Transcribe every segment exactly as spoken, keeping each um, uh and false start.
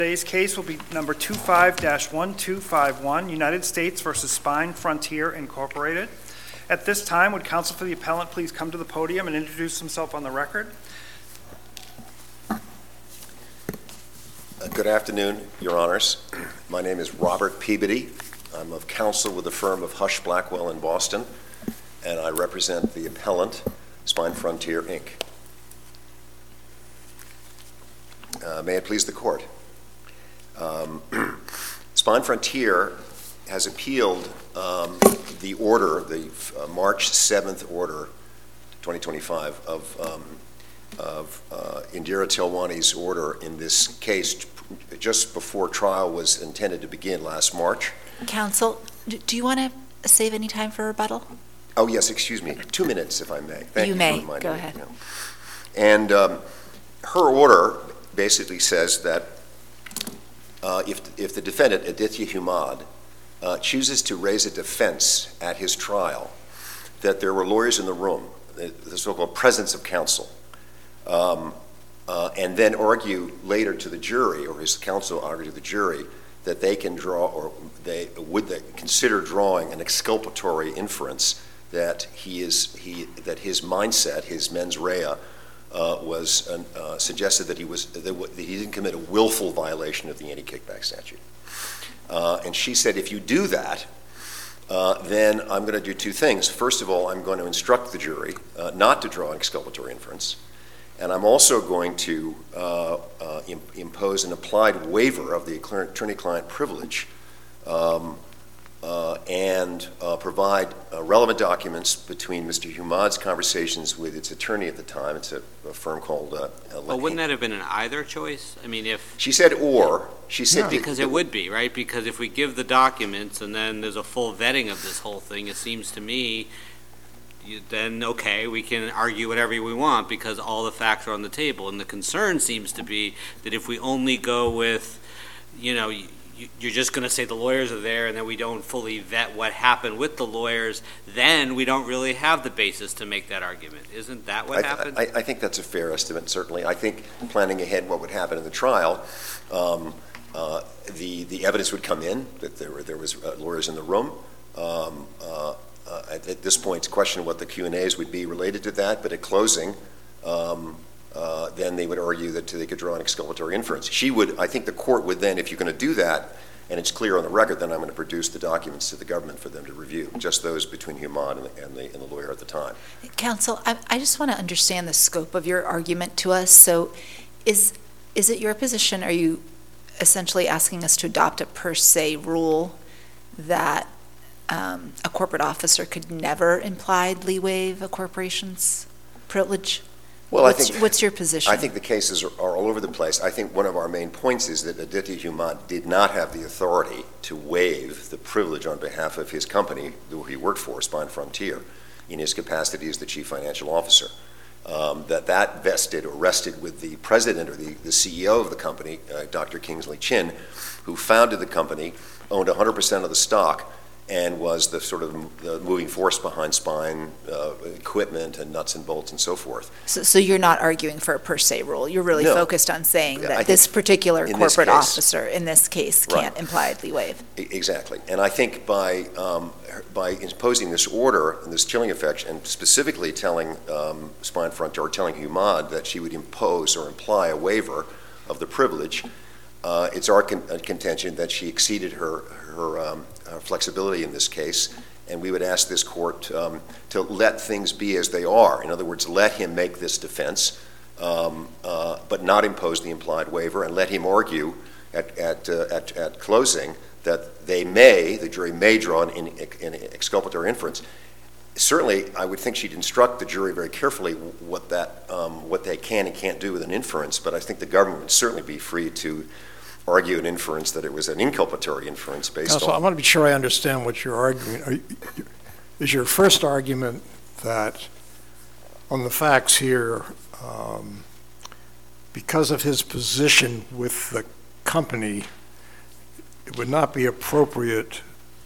Today's case will be number two five dash one two five one, United States versus Spine Frontier Incorporated. At this time, would counsel for the appellant please come to the podium and introduce himself on the record? Uh, good afternoon, Your Honors. My name is Robert Peabody. I'm of counsel with the firm of Hush Blackwell in Boston, and I represent the appellant, Spine Frontier, Incorporated. Uh, may it please the court. Um, Spine Frontier has appealed um, the order, the uh, March seventh order, twenty twenty-five, of, um, of uh, Indira Tilwani's order in this case just before trial was intended to begin last March. Counsel, do you want to save any time for rebuttal? Oh, yes, excuse me. Two minutes, if I may. Thank you, you may. for reminding Go me. ahead. Yeah. And um, her order basically says that uh, if, if the defendant, Aditya Humad, uh, chooses to raise a defense at his trial, that there were lawyers in the room, the, the so-called presence of counsel, um, uh, and then argue later to the jury, or his counsel argue to the jury, that they can draw, or they would they consider drawing an exculpatory inference that he is he that his mindset, his mens rea, uh, was uh, suggested that he was that he didn't commit a willful violation of the anti-kickback statute. Uh, and she said, if you do that, uh, then I'm going to do two things. First of all, I'm going to instruct the jury uh, not to draw an exculpatory inference, and I'm also going to uh, uh, im- impose an applied waiver of the attorney-client privilege um, uh, and uh, provide uh, relevant documents between Mister Humad's conversations with its attorney at the time. It's a, a firm called uh, Well, wouldn't that have been an either choice? I mean, if... She said or. She said... Yeah. Because it would be, right? Because if we give the documents and then there's a full vetting of this whole thing, it seems to me, you, then, okay, we can argue whatever we want because all the facts are on the table. And the concern seems to be that if we only go with, you know, you, you're just going to say the lawyers are there and then we don't fully vet what happened with the lawyers, then we don't really have the basis to make that argument. Isn't that what I, happened? I, I think that's a fair estimate, certainly. I think planning ahead what would happen in the trial, um, uh, the, the evidence would come in, that there were there was uh, lawyers in the room. Um, uh, uh, at, at this point, it's a question of what the Q and A's would be related to that, but at closing, um, Uh, then they would argue that they could draw an exculpatory inference. She would, I think the court would then, if you're going to do that, and it's clear on the record, then I'm going to produce the documents to the government for them to review, just those between Humad and the, and the, and the lawyer at the time. Counsel, I, I just want to understand the scope of your argument to us. So is, is it your position, are you essentially asking us to adopt a per se rule that um, a corporate officer could never impliedly waive a corporation's privilege? Well, what's, I think, what's your position? I think the cases are, are all over the place. I think one of our main points is that Aditya Humad did not have the authority to waive the privilege on behalf of his company, who he worked for, Spine Frontier, in his capacity as the chief financial officer. Um, that that vested or rested with the president or the, the C E O of the company, uh, Doctor Kingsley Chin, who founded the company, owned one hundred percent of the stock, and was the sort of the moving force behind Spine uh, equipment and nuts and bolts and so forth. So, so you're not arguing for a per se rule. You're really No. focused on saying that I this particular in corporate this case- officer in this case Right. can't impliedly waive. E- Exactly. And I think by um, by imposing this order and this chilling effect, and specifically telling um, Spine Frontier, or telling Humad that she would impose or imply a waiver of the privilege, uh, it's our con- uh, contention that she exceeded her her um, uh, flexibility in this case, and we would ask this court um, to let things be as they are. In other words, let him make this defense, um, uh, but not impose the implied waiver, and let him argue at at, uh, at at closing that they may, the jury may draw an, an exculpatory inference. Certainly, I would think she'd instruct the jury very carefully what that um, what they can and can't do with an inference, but I think the government would certainly be free to argue an inference that it was an inculpatory inference based Counsel, on... I want to be sure I understand what you're arguing. Are you, is your first argument that on the facts here, um, because of his position with the company, it would not be appropriate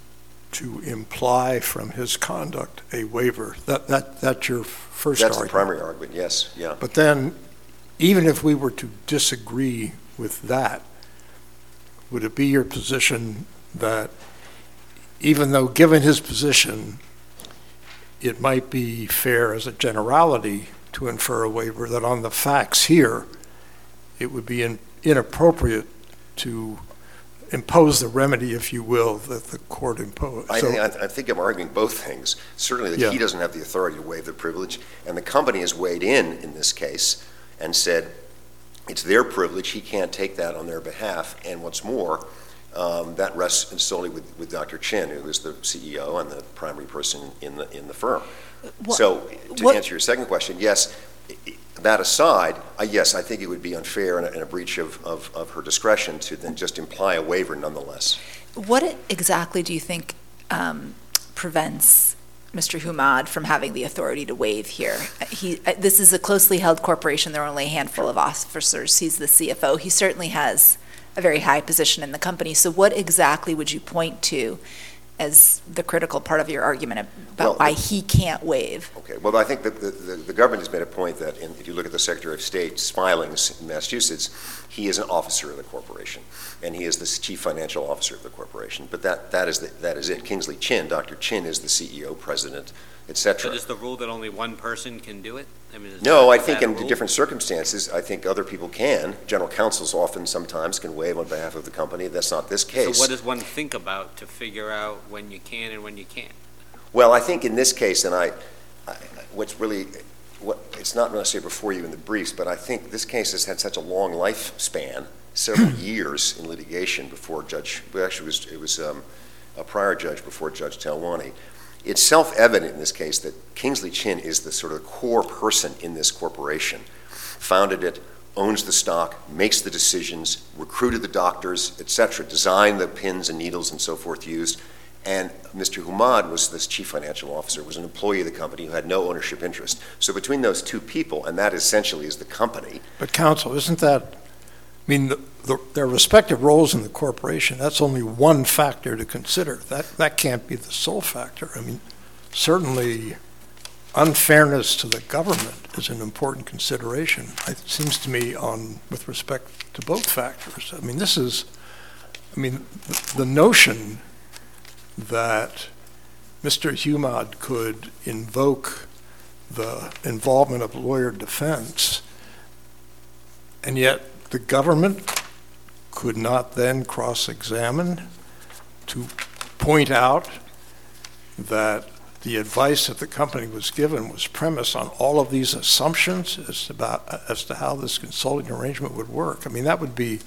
to imply from his conduct a waiver? That, that, that's your first That's argument? the primary argument, yes, yeah. But then, even if we were to disagree with that, would it be your position that even though, given his position, it might be fair as a generality to infer a waiver, that on the facts here, it would be in, inappropriate to impose the remedy, if you will, that the court imposed? I, So- think, I, I think I'm arguing both things. Certainly that Yeah. he doesn't have the authority to waive the privilege, and the company has weighed in in this case and said it's their privilege, he can't take that on their behalf, and what's more, um, that rests solely with, with Doctor Chin, who is the C E O and the primary person in the, in the firm. What- So, to what- answer your second question, yes, i- i- that aside, uh, yes, I think it would be unfair and a, and a breach of, of, of her discretion to then just imply a waiver nonetheless. What exactly do you think um, prevents Mister Humad from having the authority to waive here? He, uh, this is a closely held corporation. There are only a handful of officers. He's the C F O. He certainly has a very high position in the company. So what exactly would you point to as the critical part of your argument about Well, why he can't waive? Okay, well, I think that the, the, the government has made a point that in, if you look at the Secretary of State's filings in Massachusetts, he is an officer of the corporation, and he is the chief financial officer of the corporation. But that, that, is, the, that is it. Kingsley Chin, Doctor Chin, is the C E O, president, et cetera. So is the rule that only one person can do it? I mean, is No, that- I is think that a in rule? different circumstances, I think other people can. General counsels often, sometimes, can waive on behalf of the company. That's not this case. So what does one think about to figure out when you can and when you can't? Well, I think in this case, and I, I what's really, what, it's not necessarily before you in the briefs, but I think this case has had such a long lifespan, several years in litigation before Judge, well, actually it was, it was um, a prior judge before Judge Talwani. It's self-evident in this case that Kingsley Chin is the sort of core person in this corporation, founded it, owns the stock, makes the decisions, recruited the doctors, et cetera, designed the pins and needles and so forth used. And Mister Humad was this chief financial officer, was an employee of the company who had no ownership interest. So between those two people, and that essentially is the company. But counsel, isn't that, I mean, the, the, their respective roles in the corporation, that's only one factor to consider. That, that can't be the sole factor. I mean, certainly unfairness to the government is an important consideration. It seems to me on, with respect to both factors. I mean, this is, I mean, the, the notion that Mister Humad could invoke the involvement of lawyer defense, and yet the government could not then cross-examine to point out that the advice that the company was given was premised on all of these assumptions as about as to how this consulting arrangement would work. I mean, that would be.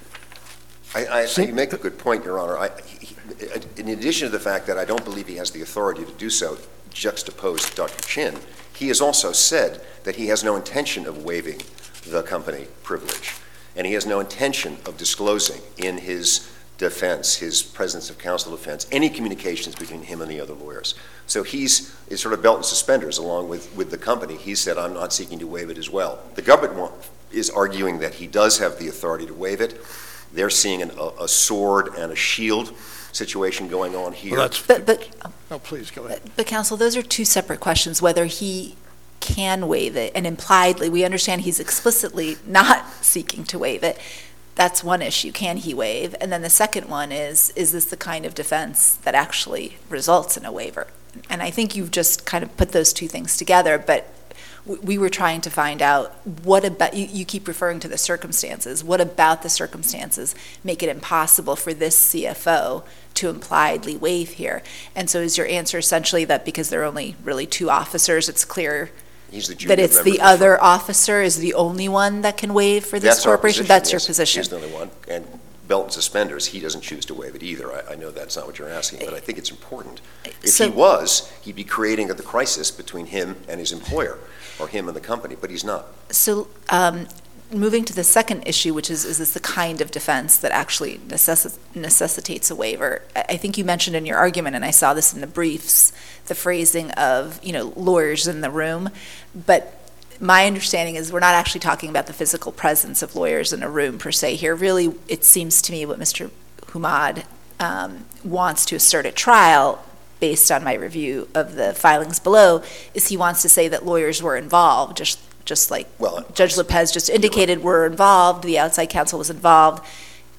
I, I, See- you make a good point, Your Honor. I, he, in addition to the fact that I don't believe he has the authority to do so, juxtaposed to Doctor Chin, he has also said that he has no intention of waiving the company privilege, and he has no intention of disclosing in his defense, his presence of counsel defense, any communications between him and the other lawyers. So he's is sort of belt and suspenders along with, with the company. He said, I'm not seeking to waive it as well. The government want, is arguing that he does have the authority to waive it. They're seeing an, a, a sword and a shield situation going on here. Well, that's, But, but, no, please go ahead. but counsel, those are two separate questions, whether he can waive it, and impliedly, we understand he's explicitly not seeking to waive it. That's one issue, can he waive? And then the second one is, is this the kind of defense that actually results in a waiver? And I think you've just kind of put those two things together, but w- we were trying to find out what about, you, you keep referring to the circumstances, what about the circumstances make it impossible for this C F O to impliedly waive here? And so is your answer essentially that because there are only really two officers, it's clear He's the junior that it's member the of firm. other officer is the only one that can waive for this That's our corporation? position, That's your yes. position? He's the only one. And belt and suspenders, he doesn't choose to waive it either. I, I know that's not what you're asking, but I think it's important. If So- he was, he'd be creating a, the crisis between him and his employer, or him and the company, but he's not. So, um, moving to the second issue, which is, is this the kind of defense that actually necessi- necessitates a waiver? I I think you mentioned in your argument, and I saw this in the briefs, the phrasing of, you know, lawyers in the room, but my understanding is we're not actually talking about the physical presence of lawyers in a room per se here. Really, it seems to me what Mister Humad um, wants to assert at trial, based on my review of the filings below, is he wants to say that lawyers were involved, just just like Well, Judge Lopez just indicated were involved, the outside counsel was involved,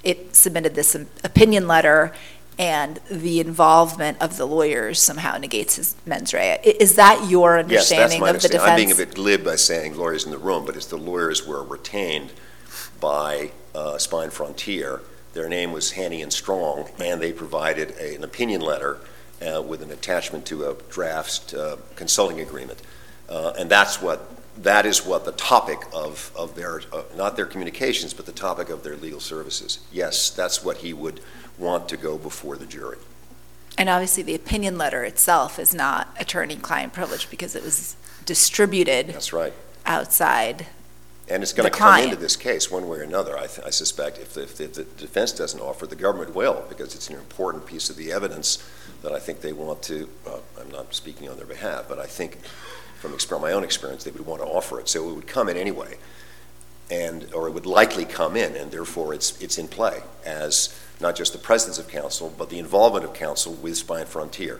it submitted this opinion letter and the involvement of the lawyers somehow negates his mens rea. I- Is that your Yes, that's understanding my of the understanding. defense? I'm being a bit glib by saying lawyers in the room, but it's the lawyers were retained by uh, Spine Frontier. Their name was Haney and Strong, and they provided a- an opinion letter uh, with an attachment to a draft uh, consulting agreement. Uh, And that's what, that is what the topic of, of their, uh, not their communications, but the topic of their legal services. Yes, that's what he would want to go before the jury. And obviously, the opinion letter itself is not attorney-client privilege because it was distributed That's right. outside. And it's going The to come into client. this case one way or another, I, th- I suspect. If the, if the if the defense doesn't offer, the government will, because it's an important piece of the evidence that I think they want to, uh, I'm not speaking on their behalf, but I think from exper- my own experience, they would want to offer it. So it would come in anyway, and, or it would likely come in, and therefore it's, it's in play as not just the presence of counsel, but the involvement of counsel with Spine Frontier,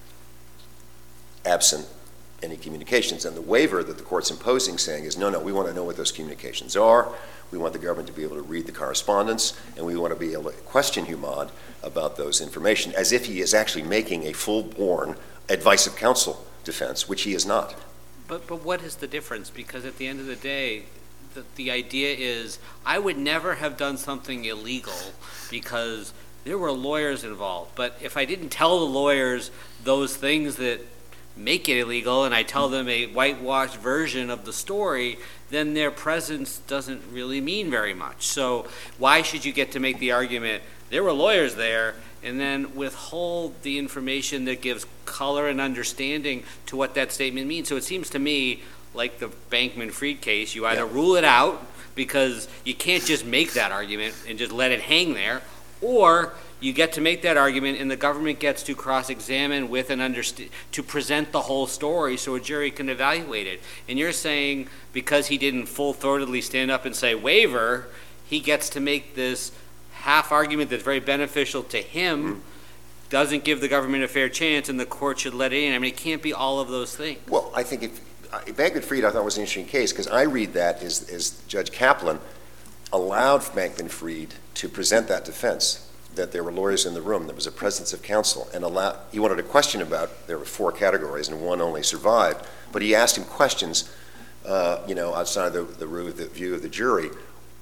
absent any communications. And the waiver that the court's imposing saying is, no, no, we want to know what those communications are. We want the government to be able to read the correspondence, and we want to be able to question Humad about those information, as if he is actually making a full-born advice of counsel defense, which he is not. But, but what is the difference? Because at the end of the day, the, the idea is, I would never have done something illegal because there were lawyers involved. But if I didn't tell the lawyers those things that make it illegal, and I tell them a whitewashed version of the story, then their presence doesn't really mean very much. So why should you get to make the argument, there were lawyers there, and then withhold the information that gives color and understanding to what that statement means? So it seems to me, like the Bankman-Fried case, you either Yeah. rule it out because you can't just make that argument and just let it hang there, or you get to make that argument and the government gets to cross-examine with and understand, to present the whole story so a jury can evaluate it. And you're saying because he didn't full-throatedly stand up and say waiver, he gets to make this half argument that's very beneficial to him, mm-hmm. doesn't give the government a fair chance, and the court should let it in. I mean, it can't be all of those things. Well, I think if, uh, Bankman-Fried I thought was an interesting case, because I read that as, as Judge Kaplan allowed Bankman-Fried to present that defense, that there were lawyers in the room, there was a presence of counsel, and allow, he wanted a question about, there were four categories and one only survived, but he asked him questions, uh, you know, outside the, the, the view of the jury.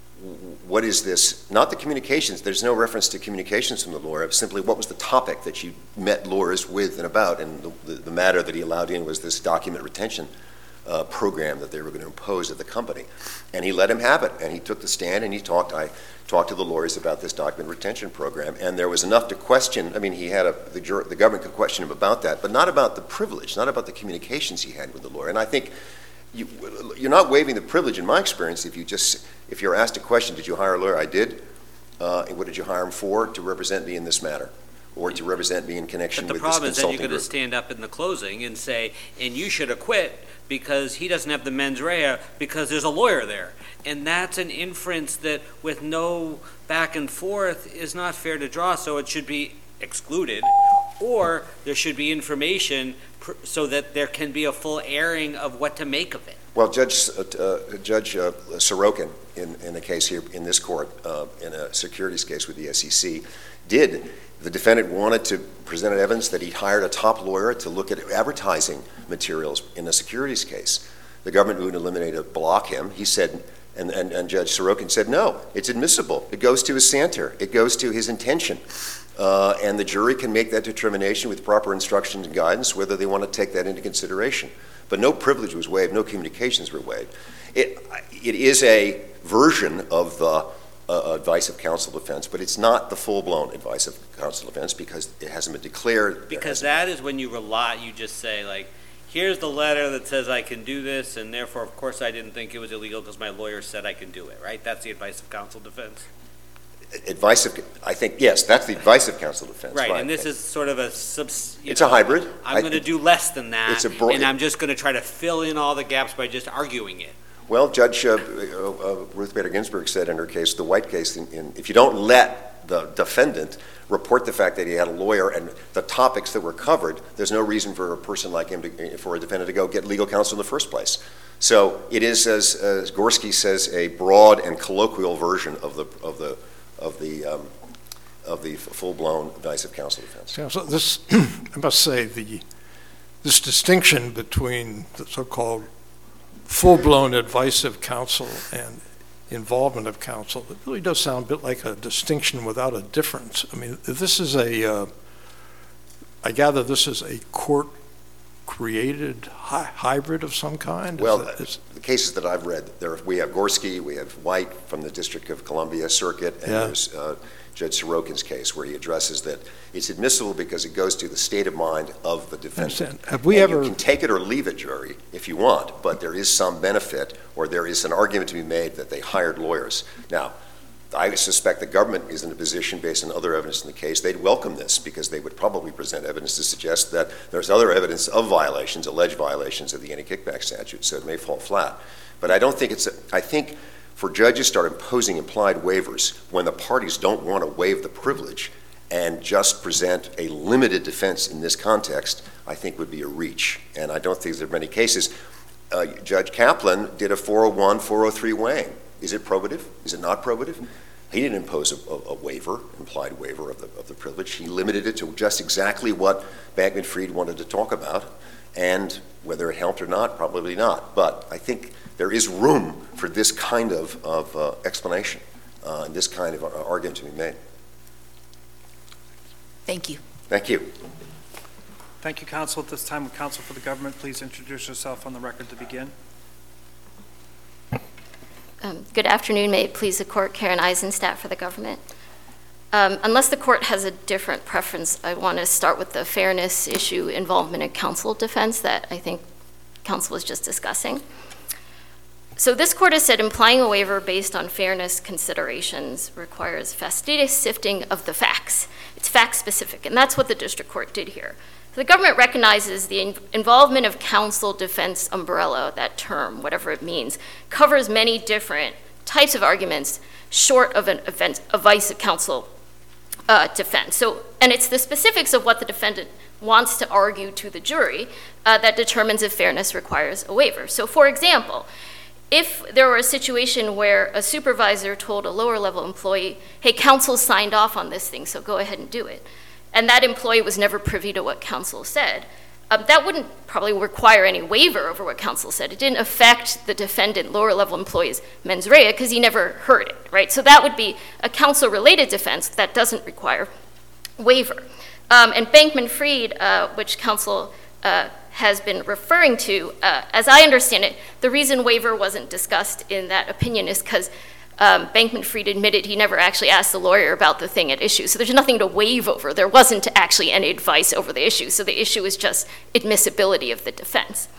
What is this? Not the communications, there's no reference to communications from the lawyer, simply what was the topic that you met lawyers with and about, and the, the, the matter that he allowed in was this document retention uh, program that they were going to impose at the company. And he let him have it, and he took the stand and he talked, I talked to the lawyers about this document retention program, and there was enough to question, I mean, he had a, the, jur- the government could question him about that, but not about the privilege, not about the communications he had with the lawyer. And I think you, you're not waiving the privilege in my experience if you just, if you're asked a question, did you hire a lawyer? I did. Uh, and what did you hire him for? To represent me in this matter, or to represent me in connection But the with this problem is then consulting you're going to group. stand up in the closing and say, and you should acquit because he doesn't have the mens rea because there's a lawyer there. And that's an inference that with no back and forth is not fair to draw, so it should be excluded, or there should be information pr- so that there can be a full airing of what to make of it. Well, Judge uh, uh, Judge uh, Sorokin, in, in a case here in this court, uh, in a securities case with the S E C, did. The defendant wanted to present evidence that he hired a top lawyer to look at advertising materials in a securities case. The government would eliminate a block him. He said, and, and, and Judge Sorokin said, no, it's admissible. It goes to his scienter. It goes to his intention. Uh, and the jury can make that determination with proper instructions and guidance whether they want to take that into consideration. But no privilege was waived, no communications were waived. It, it is a version of the uh, advice of counsel defense, but it's not the full-blown advice of counsel defense because it hasn't been declared. Because that is when you rely, you just say, like, here's the letter that says I can do this, and therefore, of course, I didn't think it was illegal because my lawyer said I can do it, right? That's the advice of counsel defense. Advice of, I think, yes, that's the advice of counsel defense. Right, and this is sort of a subs. It's a hybrid. I'm going to do less than that, It's a broad- and I'm just going to try to fill in all the gaps by just arguing it. Well, Judge uh, uh, Ruth Bader Ginsburg said in her case, the White case, in, in, if you don't let the defendant report the fact that he had a lawyer and the topics that were covered, there's no reason for a person like him, to, for a defendant to go get legal counsel in the first place. So it is, as, as Gorski says, a broad and colloquial version of the of the of the um, of the full-blown advice of counsel defense. Yeah, so this, I must say, the this distinction between the so-called full-blown advice of counsel and involvement of counsel, it really does sound a bit like a distinction without a difference. I mean, this is a, uh, I gather this is a court-created hy- hybrid of some kind? Well, is that, is, the cases that I've read, there we have Gorski, we have White from the District of Columbia Circuit, and Yeah. there's uh, Judge Sorokin's case where he addresses that it's admissible because it goes to the state of mind of the defendant. understand. Have we And ever, You can take it or leave it, jury, if you want, but there is some benefit, or there is an argument to be made that they hired lawyers. Now, I suspect the government is in a position, based on other evidence in the case, they'd welcome this because they would probably present evidence to suggest that there's other evidence of violations, alleged violations of the anti-kickback statute, so it may fall flat. But I don't think it's, a, I think for judges to start imposing implied waivers when the parties don't want to waive the privilege and just present a limited defense in this context, I think would be a reach. And I don't think there are many cases. Uh, Judge Kaplan did a four oh one, four oh three weighing. Is it probative? Is it not probative? He didn't impose a, a, a waiver, implied waiver of the, of the privilege. He limited it to just exactly what Bankman-Fried wanted to talk about, and whether it helped or not, probably not. But I think there is room for this kind of, of uh, explanation uh, and this kind of uh, argument to be made. Thank you. Thank you. Thank you, counsel. At this time, would counsel for the government please introduce yourself on the record to begin? Um, good afternoon. May it please the court, Karen Eisenstadt for the government. Um, unless the court has a different preference, I want to start with the fairness issue, involvement in counsel defense that I think counsel was just discussing. So this court has said implying a waiver based on fairness considerations requires fastidious sifting of the facts. It's fact specific, and that's what the district court did here. The government recognizes the in- involvement of counsel defense umbrella, that term, whatever it means, covers many different types of arguments short of an event, advice of counsel uh, defense. So, and it's the specifics of what the defendant wants to argue to the jury uh, that determines if fairness requires a waiver. So, for example, if there were a situation where a supervisor told a lower level employee, hey, counsel signed off on this thing, so go ahead and do it, and that employee was never privy to what counsel said, um, that wouldn't probably require any waiver over what counsel said. It didn't affect the defendant, lower level employee's mens rea, because he never heard it, right? So that would be a counsel-related defense that doesn't require waiver. Um, and Bankman-Fried, uh, which counsel uh, has been referring to, uh, as I understand it, the reason waiver wasn't discussed in that opinion is because um, Bankman-Fried admitted he never actually asked the lawyer about the thing at issue. So there's nothing to waive over. There wasn't actually any advice over the issue. So the issue is just admissibility of the defense.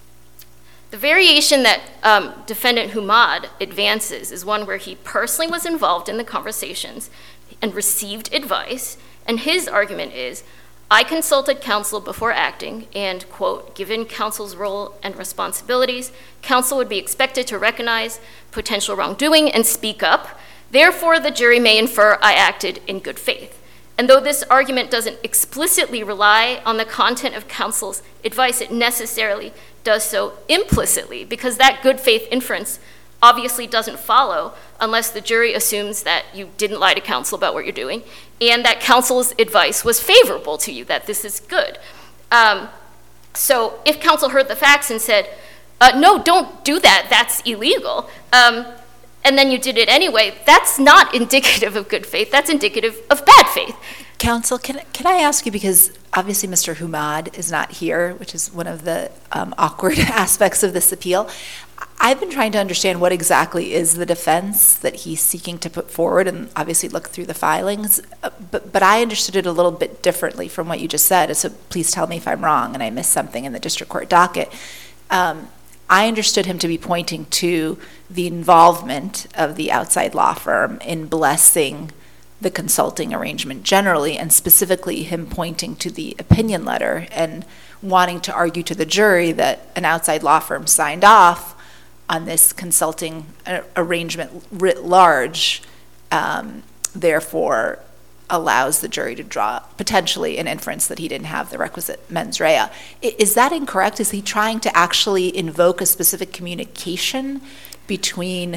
The variation that um, defendant Humad advances is one where he personally was involved in the conversations and received advice, and his argument is, I consulted counsel before acting, and, quote, given counsel's role and responsibilities, counsel would be expected to recognize potential wrongdoing and speak up. Therefore, the jury may infer I acted in good faith. And though this argument doesn't explicitly rely on the content of counsel's advice, it necessarily does so implicitly, because that good faith inference obviously doesn't follow unless the jury assumes that you didn't lie to counsel about what you're doing and that counsel's advice was favorable to you, that this is good. Um, so if counsel heard the facts and said, uh, no, don't do that, that's illegal, um, and then you did it anyway, that's not indicative of good faith, that's indicative of bad faith. Counsel, can, can I ask you, because obviously Mister Humad is not here, which is one of the um, awkward aspects of this appeal. I've been trying to understand what exactly is the defense that he's seeking to put forward, and obviously look through the filings, but, but I understood it a little bit differently from what you just said, so please tell me if I'm wrong and I missed something in the district court docket. Um, I understood him to be pointing to the involvement of the outside law firm in blessing the consulting arrangement generally, and specifically him pointing to the opinion letter and wanting to argue to the jury that an outside law firm signed off on this consulting arrangement writ large, um, therefore allows the jury to draw potentially an inference that he didn't have the requisite mens rea. Is that incorrect? Is he trying to actually invoke a specific communication between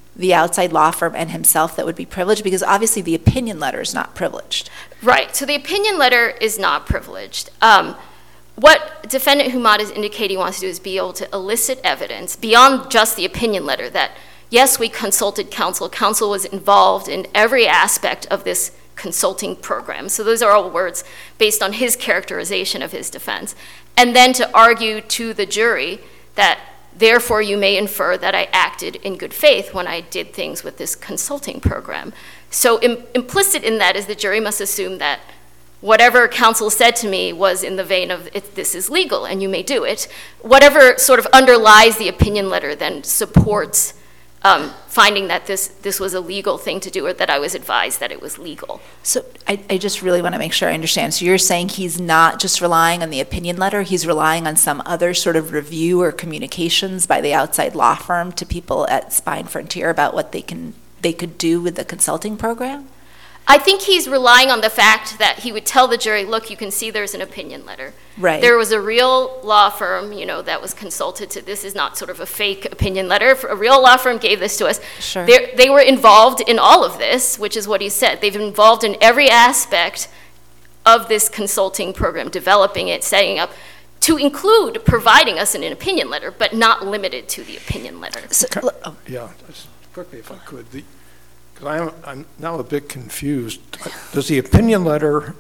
the outside law firm and himself that would be privileged? Because obviously the opinion letter is not privileged. Right, so the opinion letter is not privileged. Um, what Defendant Humad is indicating he wants to do is be able to elicit evidence beyond just the opinion letter that, yes, we consulted counsel. Counsel was involved in every aspect of this consulting program. So those are all words based on his characterization of his defense. And then to argue to the jury that, therefore, you may infer that I acted in good faith when I did things with this consulting program. So im- implicit in that is the jury must assume that whatever counsel said to me was in the vein of, it, this is legal and you may do it. Whatever sort of underlies the opinion letter then supports um, finding that this, this was a legal thing to do, or that I was advised that it was legal. So I, I just really want to make sure I understand. So you're saying he's not just relying on the opinion letter, he's relying on some other sort of review or communications by the outside law firm to people at Spine Frontier about what they can they could do with the consulting program? I think he's relying on the fact that he would tell the jury, look, you can see there's an opinion letter. Right. There was a real law firm, you know, that was consulted to, this is not sort of a fake opinion letter. A real law firm gave this to us. Sure. They're, they were involved in all of this, which is what he said. They've been involved in every aspect of this consulting program, developing it, setting up, to include providing us an opinion letter, but not limited to the opinion letter. So, Okay. look- oh, Yeah, just quickly if I could. The, because I'm, I'm now a bit confused. Does the opinion letter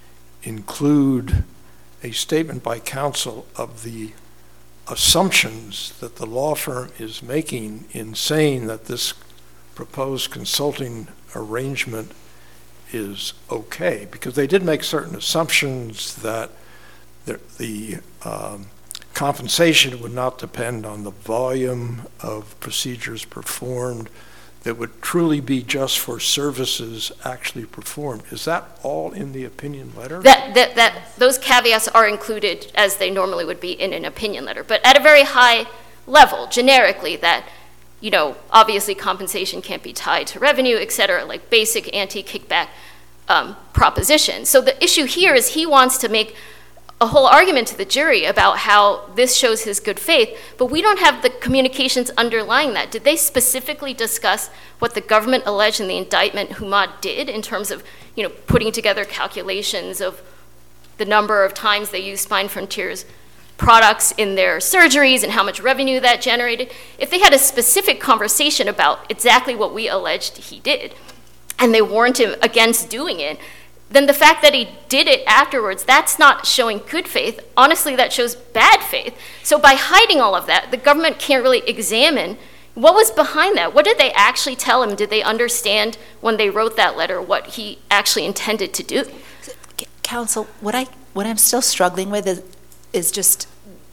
include a statement by counsel of the assumptions that the law firm is making in saying that this proposed consulting arrangement is okay? Because they did make certain assumptions that the, the um, compensation would not depend on the volume of procedures performed, that would truly be just for services actually performed. Is that all in the opinion letter? That, that, that those caveats are included as they normally would be in an opinion letter, but at a very high level, generically, that, you know, obviously compensation can't be tied to revenue, et cetera, like basic anti-kickback um, propositions. So the issue here is he wants to make a whole argument to the jury about how this shows his good faith, but we don't have the communications underlying that. Did they specifically discuss what the government alleged in the indictment Humad did in terms of, you know, putting together calculations of the number of times they used Spine Frontier's products in their surgeries and how much revenue that generated? If they had a specific conversation about exactly what we alleged he did, and they warned him against doing it, then the fact that he did it afterwards, that's not showing good faith. Honestly, that shows bad faith. So by hiding all of that, the government can't really examine what was behind that. What did they actually tell him? Did they understand when they wrote that letter what he actually intended to do? C- Counsel, what I what I'm still struggling with is is just,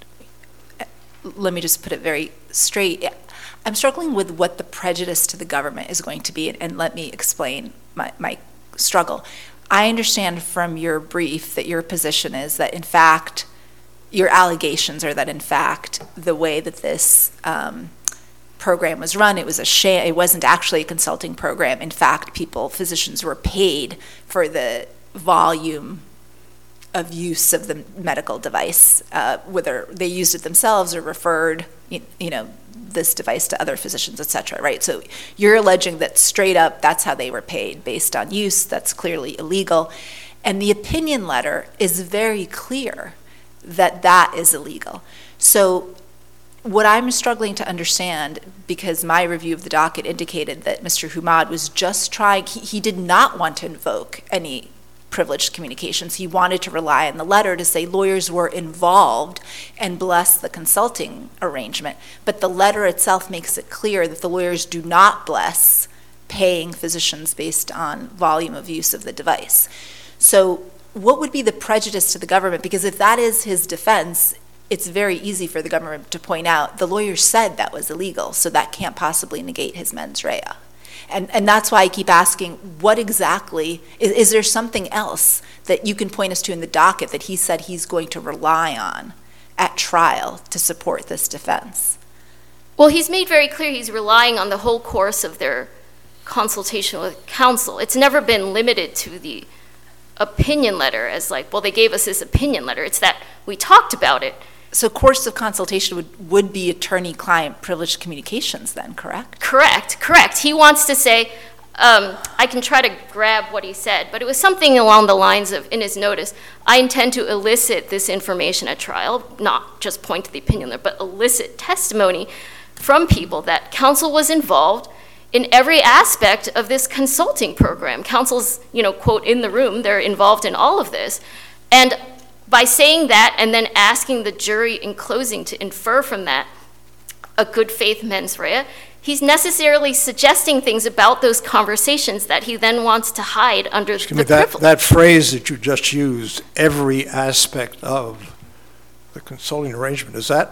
let me just put it very straight. I'm struggling with what the prejudice to the government is going to be, and let me explain my, my struggle. I understand from your brief that your position is that, in fact, your allegations are that, in fact, the way that this um, program was run, it was a sham. It wasn't actually a consulting program. In fact, people, physicians were paid for the volume of use of the medical device, uh, whether they used it themselves or referred, you, you know, this device to other physicians, et cetera, right? So you're alleging that straight up that's how they were paid, based on use. That's clearly illegal. And the opinion letter is very clear that that is illegal. So what I'm struggling to understand, because my review of the docket indicated that Mister Humad was just trying, he, he did not want to invoke any privileged communications. He wanted to rely on the letter to say lawyers were involved and bless the consulting arrangement. But the letter itself makes it clear that the lawyers do not bless paying physicians based on volume of use of the device. So what would be the prejudice to the government? Because if that is his defense, it's very easy for the government to point out the lawyer said that was illegal, so that can't possibly negate his mens rea. And and that's why I keep asking, what exactly, is, is there something else that you can point us to in the docket that he said he's going to rely on at trial to support this defense? Well, he's made very clear he's relying on the whole course of their consultation with counsel. It's never been limited to the opinion letter as like, well, they gave us this opinion letter. It's that we talked about it. So course of consultation would, would be attorney-client privileged communications then, correct? Correct, correct. He wants to say, um, I can try to grab what he said, but it was something along the lines of, in his notice, I intend to elicit this information at trial, not just point to the opinion letter, but elicit testimony from people that counsel was involved in every aspect of this consulting program. Counsel's, you know, quote, in the room, they're involved in all of this. And by saying that and then asking the jury in closing to infer from that a good faith mens rea, he's necessarily suggesting things about those conversations that he then wants to hide under Excuse the me, that, privilege. that phrase that you just used, every aspect of the consulting arrangement, is that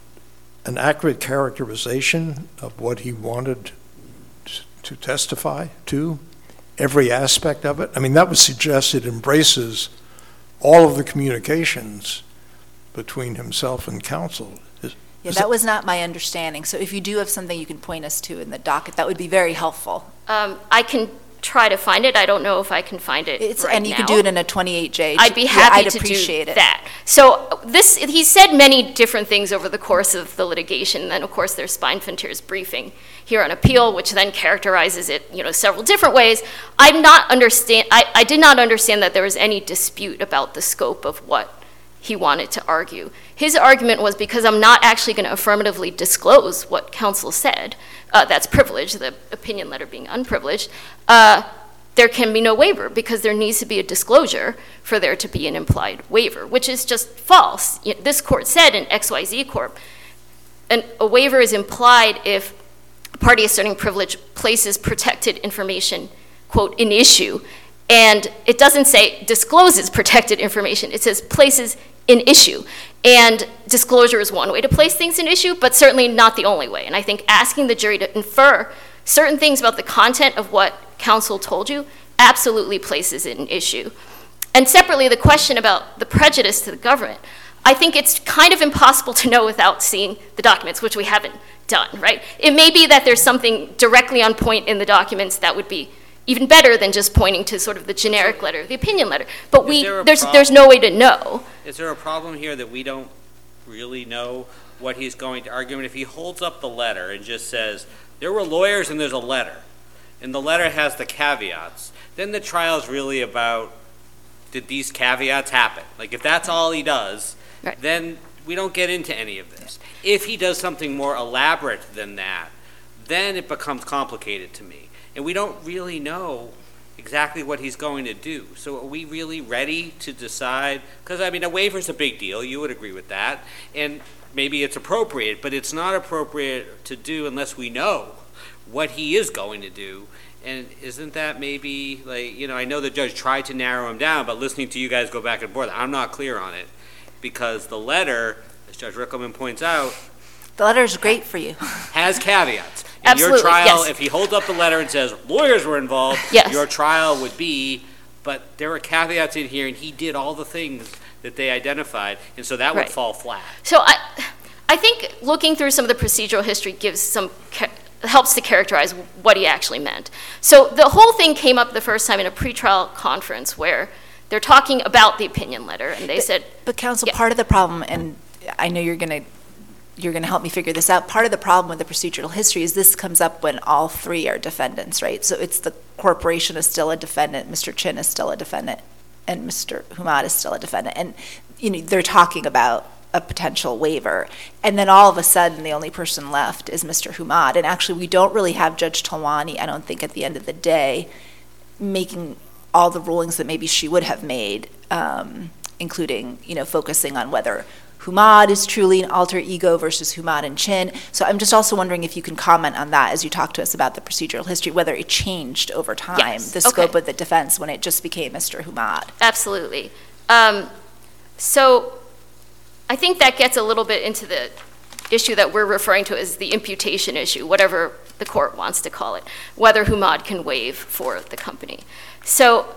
an accurate characterization of what he wanted t- to testify to? Every aspect of it? I mean, that would suggest it embraces all of the communications between himself and counsel. Is, Yeah, is that was not my understanding. So if you do have something you can point us to in the docket, that would be very helpful. Um, I can try to find it. I don't know if I can find it It's, right and you now. could do it in a twenty-eight J. I'd be Yeah, happy I'd to appreciate do it. that. So this, he said many different things over the course of the litigation. And then, of course, there's Spine-Frontier's briefing here on appeal, which then characterizes it, you know, several different ways. I'm not understand. I, I did not understand that there was any dispute about the scope of what he wanted to argue. His argument was, because I'm not actually going to affirmatively disclose what counsel said, uh, that's privilege, the opinion letter being unprivileged, uh, there can be no waiver because there needs to be a disclosure for there to be an implied waiver, which is just false. You know, this court said in X Y Z Corp, an, a waiver is implied if a party asserting privilege places protected information, quote, in issue. And it doesn't say discloses protected information. It says places in issue. And disclosure is one way to place things in issue, but certainly not the only way. And I think asking the jury to infer certain things about the content of what counsel told you absolutely places it in issue. And separately, the question about the prejudice to the government, I think it's kind of impossible to know without seeing the documents, which we haven't done, right? It may be that there's something directly on point in the documents that would be even better than just pointing to sort of the generic letter, the opinion letter. But we, there a there's, prob- there's no way to know. Is there a problem here that we don't really know what he's going to argue? And if he holds up the letter and just says, there were lawyers and there's a letter, and the letter has the caveats, then the trial is really about, did these caveats happen? Like, if that's all he does, Right. then we don't get into any of this. If he does something more elaborate than that, then it becomes complicated to me. And we don't really know exactly what he's going to do. So are we really ready to decide? Because, I mean, a waiver's a big deal. You would agree with that. And maybe it's appropriate, but it's not appropriate to do unless we know what he is going to do. And isn't that maybe, like, you know, I know the judge tried to narrow him down, but listening to you guys go back and forth, I'm not clear on it. Because the letter, as Judge Rickleman points out, The letter is great for you. has caveats. In Absolutely, your trial, yes. if he holds up the letter and says lawyers were involved, Yes. your trial would be, but there were caveats in here, and he did all the things that they identified, and so that would Right. fall flat. So I, I think looking through some of the procedural history gives some, ca- helps to characterize what he actually meant. So the whole thing came up the first time in a pretrial conference where they're talking about the opinion letter, and they said, But counsel, Yeah. part of the problem, and I know you're going to you're going to help me figure this out. Part of the problem with the procedural history is this comes up when all three are defendants, right? So it's the corporation is still a defendant, Mister Chin is still a defendant, and Mister Humad is still a defendant. And, you know, they're talking about a potential waiver. And then all of a sudden, the only person left is Mister Humad. And actually, we don't really have Judge Talwani, I don't think, at the end of the day, making all the rulings that maybe she would have made, um, including, you know, focusing on whether Humad is truly an alter ego versus Humad and Chin. So I'm just also wondering if you can comment on that as you talk to us about the procedural history, whether it changed over time, Yes, the scope okay. of the defense when it just became Mister Humad. absolutely. Um, so I think that gets a little bit into the issue that we're referring to as the imputation issue, whatever the court wants to call it, whether Humad can waive for the company. So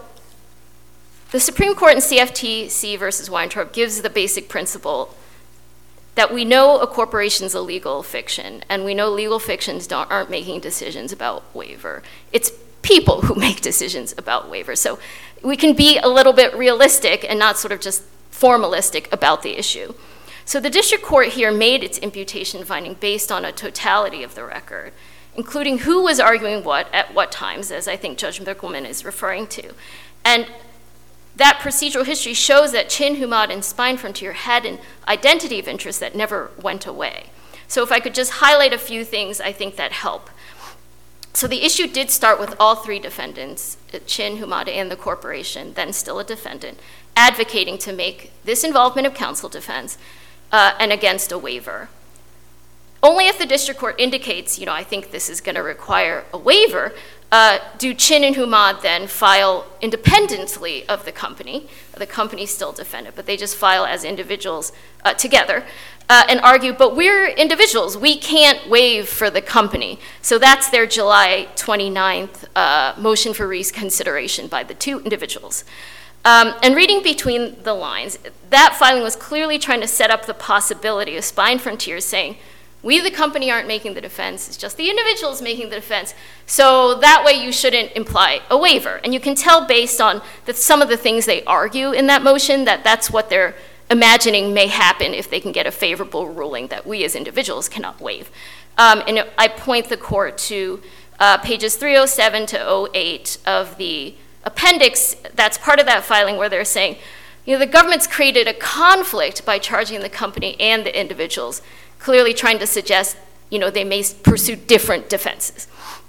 the Supreme Court in C F T C versus Weintraub gives the basic principle that we know a corporation's a legal fiction, and we know legal fictions don't, aren't making decisions about waiver. It's people who make decisions about waiver. So we can be a little bit realistic and not sort of just formalistic about the issue. So the district court here made its imputation finding based on a totality of the record, including who was arguing what at what times, as I think Judge Mickelman is referring to. And that procedural history shows that Chin, Humad, and Spine Frontier had an identity of interest that never went away. So if I could just highlight a few things, I think that help. So the issue did start with all three defendants, Chin, Humad, and the corporation, then still a defendant, advocating to make this involvement of counsel defense uh, and against a waiver. Only if the district court indicates, you know, I think this is going to require a waiver, uh, do Chin and Humad then file independently of the company. The company's still defendant, but they just file as individuals uh, together uh, and argue, but we're individuals. We can't waive for the company. So that's their July twenty-ninth uh, motion for reconsideration by the two individuals. Um, and reading between the lines, that filing was clearly trying to set up the possibility of Spine Frontier saying, we, the company, aren't making the defense. It's just the individuals making the defense. So that way you shouldn't imply a waiver. And you can tell based on the, some of the things they argue in that motion that that's what they're imagining may happen if they can get a favorable ruling that we as individuals cannot waive. Um, and I point the court to uh, pages three oh seven to oh eight of the appendix that's part of that filing where they're saying, you know, the government's created a conflict by charging the company and the individuals, clearly trying to suggest, you know, they may pursue different defenses.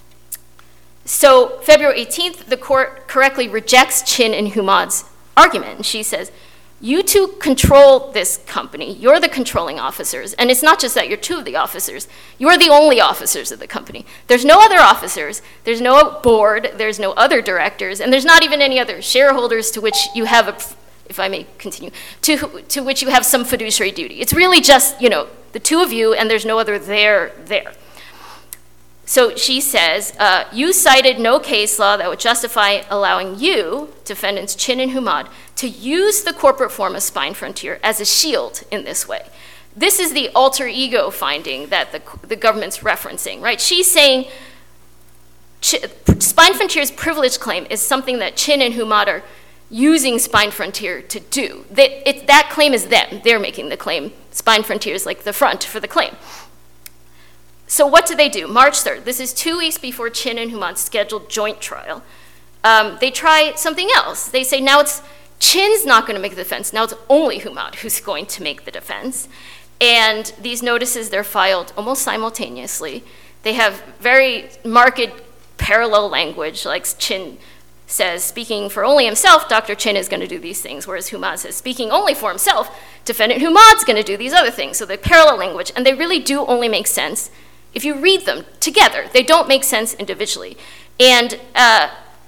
So February eighteenth, the court correctly rejects Chin and Humad's argument. She says, you two control this company. You're the controlling officers. And it's not just that you're two of the officers. You're the only officers of the company. There's no other officers. There's no board. There's no other directors. And there's not even any other shareholders to which you have a, if I may continue, to, to which you have some fiduciary duty. It's really just, you know, the two of you, and there's no other there there. So she says, uh, you cited no case law that would justify allowing you, defendants Chin and Humad, to use the corporate form of Spine Frontier as a shield in this way. This is the alter ego finding that the, the government's referencing, right? She's saying Ch- Spine Frontier's privilege claim is something that Chin and Humad are using Spine Frontier to do. They, it, that claim is them. They're making the claim. Spine Frontier is like the front for the claim. So what do they do? March third, this is two weeks before Chin and Humad's scheduled joint trial. Um, they try something else. They say now it's Chin's not going to make the defense. Now it's only Humad who's going to make the defense. And these notices, they're filed almost simultaneously. They have very marked parallel language, like Chin says, speaking for only himself, Doctor Chin is going to do these things, whereas Humad says, speaking only for himself, defendant Humad's going to do these other things. So they're parallel language, and they really do only make sense if you read them together. They don't make sense individually. And uh,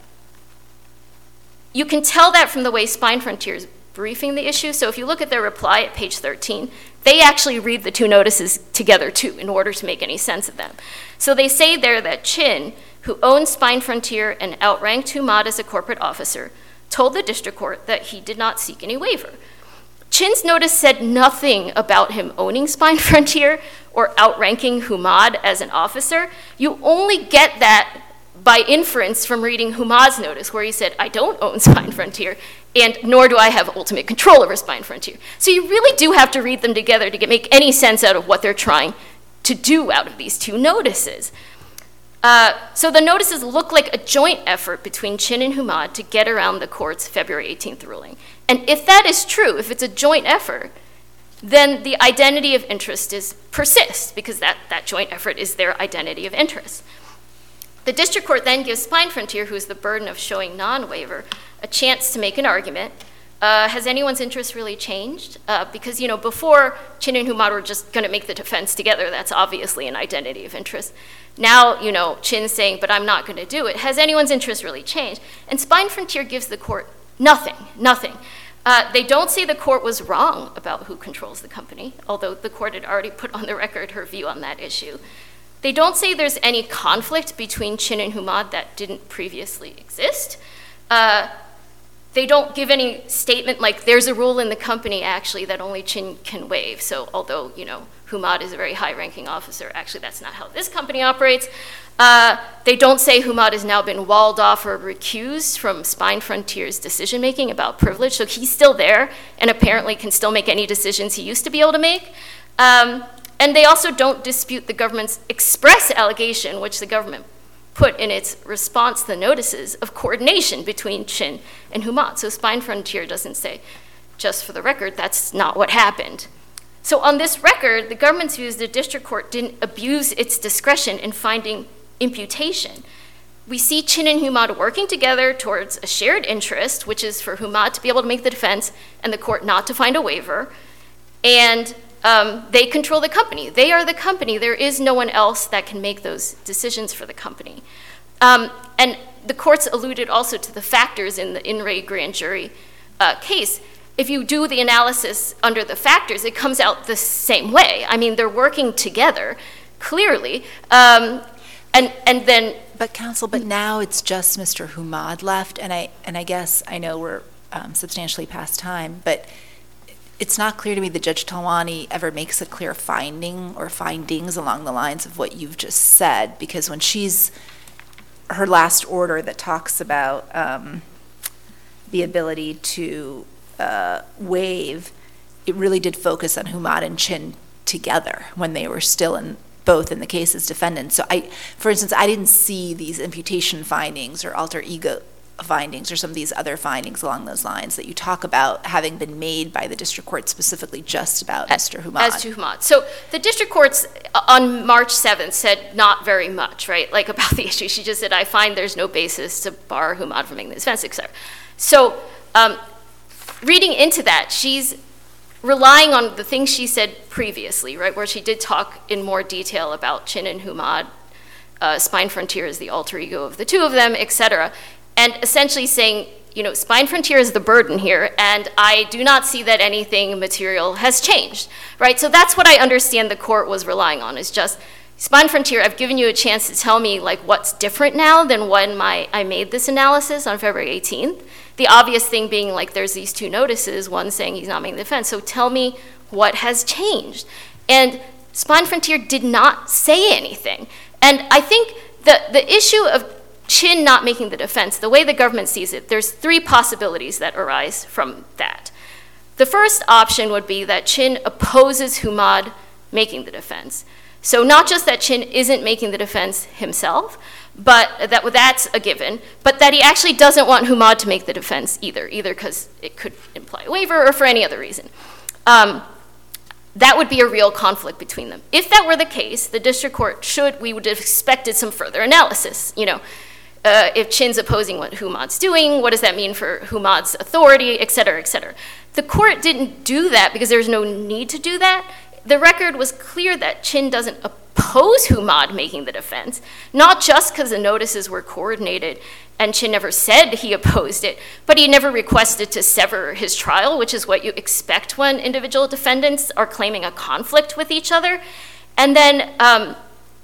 you can tell that from the way Spine Frontier is briefing the issue. So if you look at their reply at page thirteen, they actually read the two notices together too in order to make any sense of them. So they say there that Chin, who owned Spine Frontier and outranked Humad as a corporate officer, told the district court that he did not seek any waiver. Chin's notice said nothing about him owning Spine Frontier or outranking Humad as an officer. You only get that by inference from reading Humad's notice, where he said, I don't own Spine Frontier, and nor do I have ultimate control over Spine Frontier. So you really do have to read them together to get, make any sense out of what they're trying to do out of these two notices. Uh, so the notices look like a joint effort between Chin and Humad to get around the court's February eighteenth ruling. And if that is true, if it's a joint effort, then the identity of interest is persists, because that, that joint effort is their identity of interest. The district court then gives Spine Frontier, who has the burden of showing non-waiver, a chance to make an argument. Uh, has anyone's interest really changed? Uh, because, you know, before Chin and Humad were just going to make the defense together. That's obviously an identity of interest. Now, you know, Chin's saying, but I'm not going to do it. Has anyone's interest really changed? And Spine Frontier gives the court nothing, nothing. Uh, they don't say the court was wrong about who controls the company, although the court had already put on the record her view on that issue. They don't say there's any conflict between Chin and Humad that didn't previously exist. Uh, they don't give any statement like there's a rule in the company actually that only Chin can waive. So although, you know, Humad is a very high-ranking officer, actually that's not how this company operates. Uh, they don't say Humad has now been walled off or recused from Spine Frontier's decision-making about privilege, so he's still there and apparently can still make any decisions he used to be able to make. Um, and they also don't dispute the government's express allegation, which the government put in its response to the notices, of coordination between Chin and Humad. So Spine Frontier doesn't say, just for the record, that's not what happened. So on this record, the government's view is the district court didn't abuse its discretion in finding imputation. We see Chin and Humad working together towards a shared interest, which is for Humad to be able to make the defense and the court not to find a waiver. And um, they control the company. They are the company. There is no one else that can make those decisions for the company. Um, and the courts alluded also to the factors in the In re grand jury uh, case. If you do the analysis under the factors, it comes out the same way. I mean, they're working together, clearly. Um, and, and then... But counsel, but now it's just Mister Humad left, and I, and I guess I know we're um, substantially past time, but it's not clear to me that Judge Talwani ever makes a clear finding or findings along the lines of what you've just said, because when she's, her last order that talks about um, the ability to uh, waive, it really did focus on Humad and Chin together when they were still in, both in the case as defendants. So I, for instance, I didn't see these imputation findings or alter ego findings or some of these other findings along those lines that you talk about having been made by the district court specifically just about as, Mister Humad. As to Humad. So the district courts on March seventh said not very much, right, like about the issue. She just said, I find there's no basis to bar Humad from making the defense, et cetera. So um, reading into that, she's relying on the things she said previously, right, where she did talk in more detail about Chin and Humad, uh, Spine Frontier is the alter ego of the two of them, et cetera, and essentially saying, you know, Spine Frontier is the burden here, and I do not see that anything material has changed, right? So that's what I understand the court was relying on, is just, Spine Frontier, I've given you a chance to tell me, like, what's different now than when my, I made this analysis on February eighteenth. The obvious thing being, like, there's these two notices, one saying he's not making the defense, so tell me what has changed. And Spine Frontier did not say anything. And I think the, the issue of Chin not making the defense, the way the government sees it, there's three possibilities that arise from that. The first option would be that Chin opposes Humad making the defense. So not just that Chin isn't making the defense himself, but that that's a given, but that he actually doesn't want Humad to make the defense either, either because it could imply a waiver or for any other reason. Um, that would be a real conflict between them. If that were the case, the district court should, we would have expected some further analysis, you know, Uh, if Chin's opposing what Humad's doing, what does that mean for Humad's authority, et cetera, et cetera. The court didn't do that because there's no need to do that. The record was clear that Chin doesn't oppose Humad making the defense, not just because the notices were coordinated and Chin never said he opposed it, but he never requested to sever his trial, which is what you expect when individual defendants are claiming a conflict with each other. And then, um,